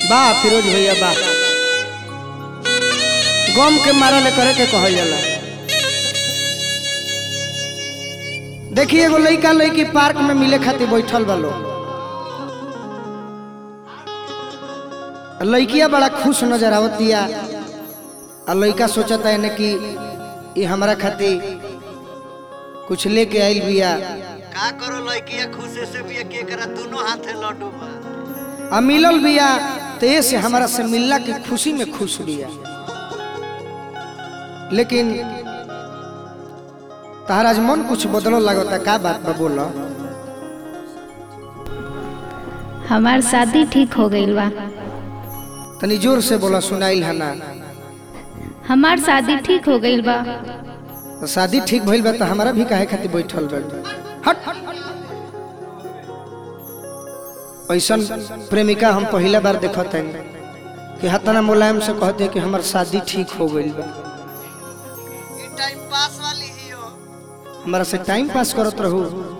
वाह फिरोज भैया वाह। गम के मारा ले करे के कहल जाला। देखिए एगो लड़का लड़की पार्क में मिले खातिर बैठल बा लोग। लड़किया बड़ा खुश नजर आवतिया और लड़का सोचता है कि ये हमारा खातिर कुछ लेके आइल बिया। का करो लड़किया खुशी से भी के करा दोनों हाथे लड्डू बा आ मिलल बिया तो ये से हमारा से मिलला की खुशी में खुश बिया। लेकिन तारा आज मन कुछ बदलो लगता का बात बा बोलो। हमार शादी ठीक हो गई बा। तनी जोर से बोला सुनाइल है ना। हमार शादी ठीक हो गई बा। तो शादी ठीक भइल बा तो हमारा भी काहे खातिर बैठल बा। हट ऐसा प्रेमिका हम पहला बार देखत हैं कि हतना मुलायम से कहते हैं कि हमार शादी ठीक हो गई बा। ये टाइम पास वाली ही हो। हमारा से टाइम पास करत रहू।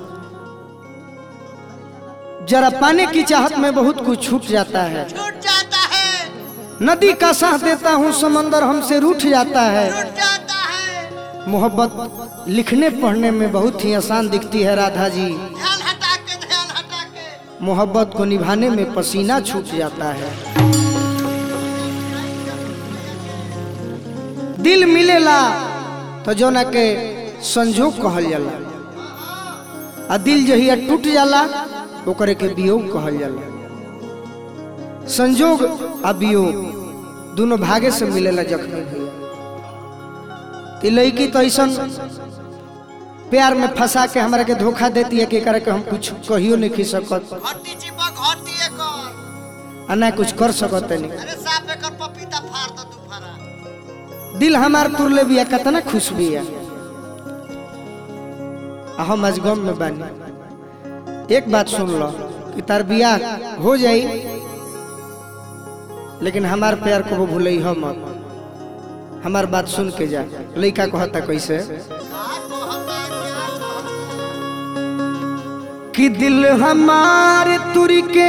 जरा पाने की चाहत में बहुत कुछ छूट जाता है। छूट जाता है नदी का साथ देता हूँ समंदर हमसे रूठ जाता है। छूट जाता है। मोहब्बत लिखने पढ़ने में बहुत ही आसान दिखती है राधा जी। ध्यान हटा के मोहब्बत को निभाने में पसीना छूट जाता है। दिल मिलेला तो जो ना के संजोग कहल जाला आ दिल जहिया टूट जाला ओकरे के वियोग कहल जाला। संजोग आ वियोग दोनों भागे से मिलेला जख्मी भैया। ती लड़की तो ऐसा प्यार में फंसा के हमारे के धोखा देती है कि करे के हम कुछ कहियो नहीं खी सकत घटी चिपक घटी एकर आ ना कुछ कर सकत नहीं। अरे साफ एकर पपीता फाड़ दो तू फारा। दिल हमार तुरले बिया कितना खुश बिया। हम आज गम में बानी। एक बात सुन लो कि तार बियाह हो जाई लेकिन हमार प्यार को वो भूलई हो मत। हमार बात सुन के जा। लड़का कहता कैसे कि दिल हमारे तुरी के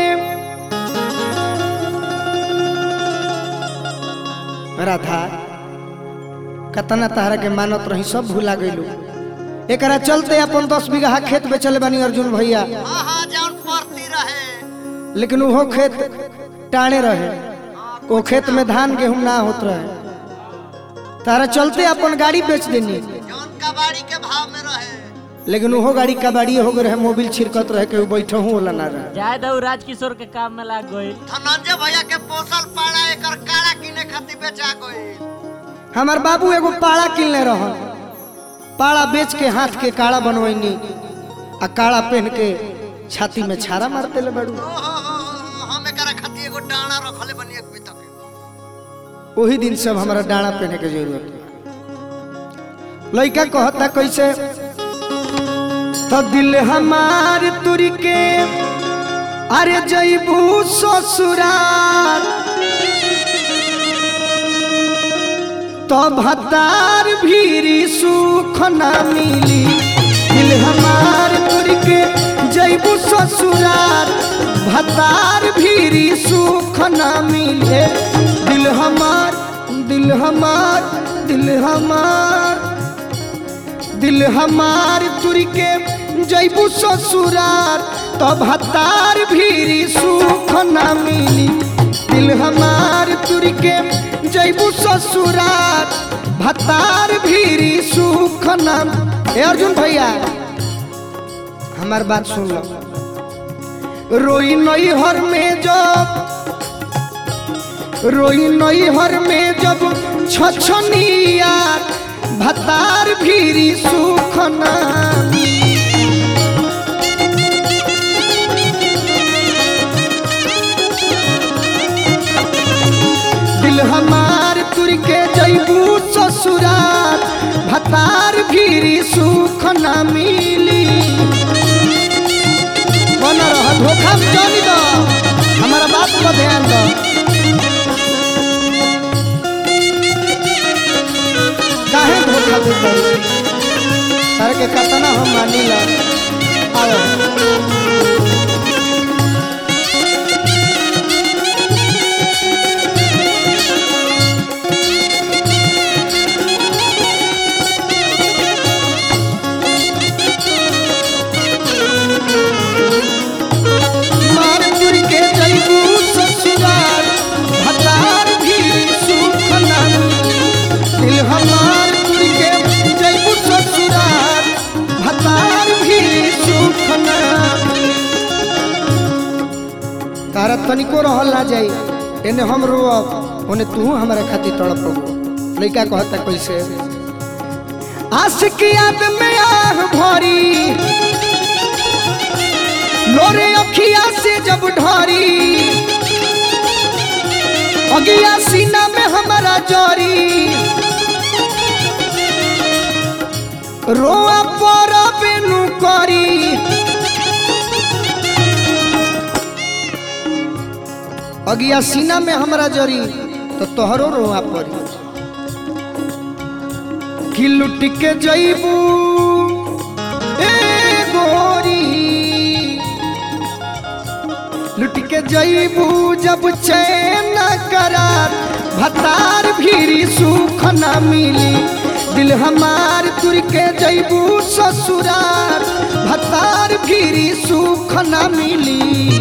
राधा कतना तहरा के मानत रही सब भूला गइलू। एकरा चलते अपन 10 बीघा खेत बेचले बानी अर्जुन भैया। हां हां जान पड़ती रहे लेकिन वो खेत टाणे रहे। वो खेत में धान गेहूं ना होत रहे। तारा चलते अपन गाड़ी बेच देनी। जौन कबाड़ी के भाव में रहे लेकिन वो गाड़ी कबाड़ी हो गए रहे। मोबिल छिड़कत रहे के बैठो हूं वाला ना रहे। जाय दऊ राजकिशोर के काम में लाग गई। धनंजय भैया के पोसल पाड़ा एकर काड़ा किने खातिर बेचा गई। हमार बाबू एगो पाड़ा किनले रह। पाड़ा बेच के हाथ के काड़ा बनवैनी आ काड़ा पहन के छाती में छारा मार देले बड़ू। हम एकरा खातिर एगो डाना रखले बनी एक भी तक। वही दिन से हमारा डाना पहने के जरूरत है। लड़का कहता कैसे तो दिल हमार तुरी के अरे जईबू ससुराल तो भतार भीरी सुख ना मिली। दिल हमार तुरी के जईबू ससुराल भतार भीरी सुख ना मिले। दिल हमार दिल हमार दिल हमार दिल हमार तुरी के जईबू ससुरार तो भतार भीरी सुख ना मिली। दिल हमार तुरी के जईबू ससुरार भतार भीरी सुख ना। ए अर्जुन भैया हमार बात सुन लो। रोई नई हर में जब छछनिया भतार भीरी सुख ना। दिल हमार तुर के जईबू ससुराल भतार भीरी सुख ना मिली। बना रहा धोखा में जानी दो। हमारा बात पर ध्यान दो। काहे धोखा देते तारे के कतना हम मानी ला। आओ तारा तनिको रहल ना जाई एने हम रोब ओने तू हमारे खातिर तड़प। लइका कहता कैसे आशिक याद में आह भरी लोरे अखिया से जब ढारी अगिया सीना में हमारा जरी रोआ पर बेनु करी अगिया सीना में हमारा जरी तो तोहरो रोआ परी कि लुट के जईबू ए गोरी लुट के जईबू जब चैन करार भतार भीरी सुख न मिली दिल हमार तुर के जईबू ससुरार भतार भीरी सुख न मिली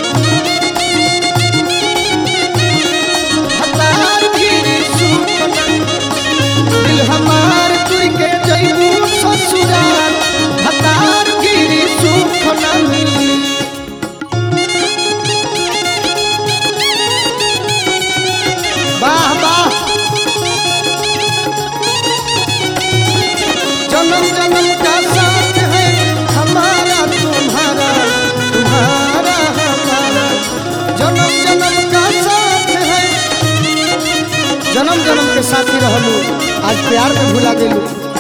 भतार भीरी सुख न दिल हमार तुर के जईबू ससुरार भतार भीरी सुख न मिली। वाह वाह जन्म जन्म का साथ है हमारा तुम्हारा तुम्हारा हमारा जन्म जन्म का साथ है जन्म जन्म के साथी रहलू आज प्यार में भुला गेलू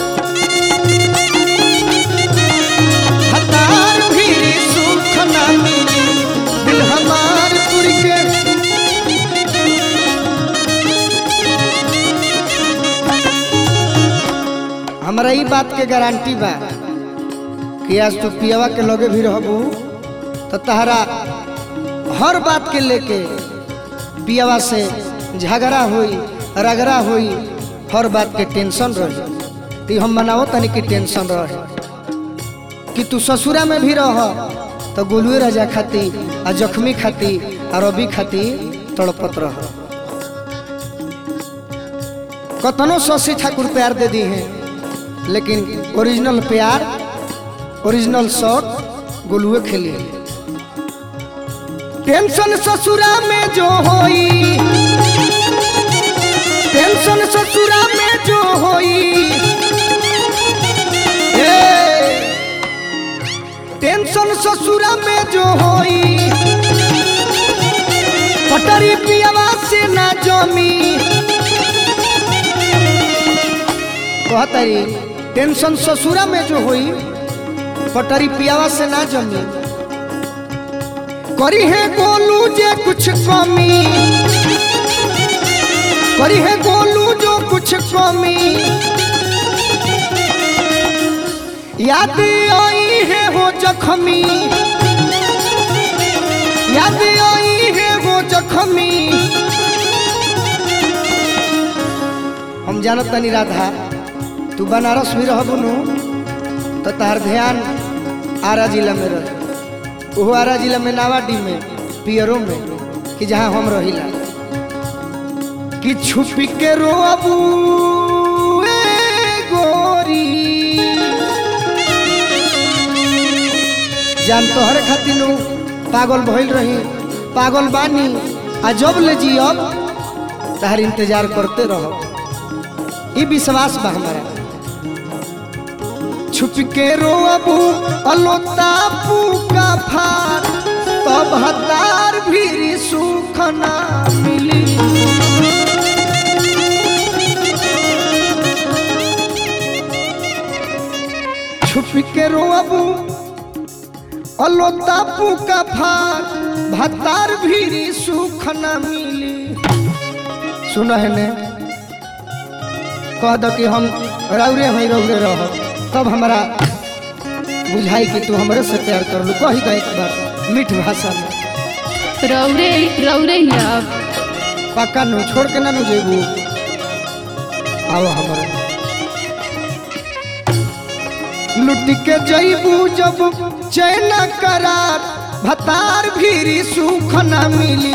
हतार भी सुख ना मिली दिल हमार तुर के हमारा ई बात के गारंटी बा कि आज तू पियावा के लगे भी रहबू तो तहरा हर बात के लेके पियावा से झगड़ा होई रगड़ा होई हर बात के टेंशन रही तो हम मनाओ तनी कि टेंशन रहे कि तू ससुरा में भी रह तो गोलुए राजा खाती आ जख्मी खाती आ रवि खाती तड़पत रह कतनो शशि ठाकुर प्यार दे दी हैं लेकिन ओरिजिनल प्यार ओरिजिनल शॉट गोलुए खेली टेंशन ससुरा में जो होई टेंशन ससुरा में जो होई टेंशन ससुरा में जो होई पटरी पियावा से ना जमी कहतरी टेंशन ससुरा में जो होई पटरी पियावा से ना जमी करी है गोलू जे कुछ कमी करी है गोलू जो कुछ कमी याद आई है वो जख्मी याद आई है वो जख्मी हम जानत तनी राधा तू बनारस भी रहबू नु तो तार ध्यान आरा जिला में रहे वो आरा जिला में नावाडी में पियरों में कि जहाँ हम रहिला कि छुपी के रोबू गोरी जान तोहरे खातिर नु पागल भइल रही पागल बानी आ जब ले जी अब तार इंतजार करते रहो ई विश्वास बा हमारा छुप के रोबू अलोतापू का फार तब हतार भी सुख ना मिली छुप के रोबू अलोतापू का फार भतार भी सुख ना मिली सुना है ने कह दो कि हम रौरे हैं रौरे रह तब हमारा बुझाई कि तू हमरे से प्यार कर लू कही दे एक बार मीठ भाषा में रौरे रौरे ही अब पक्का नु छोड़ के ना नु जेबू आओ हमारे लुट के जईबू जब चैन करार भतार भी सुख ना मिली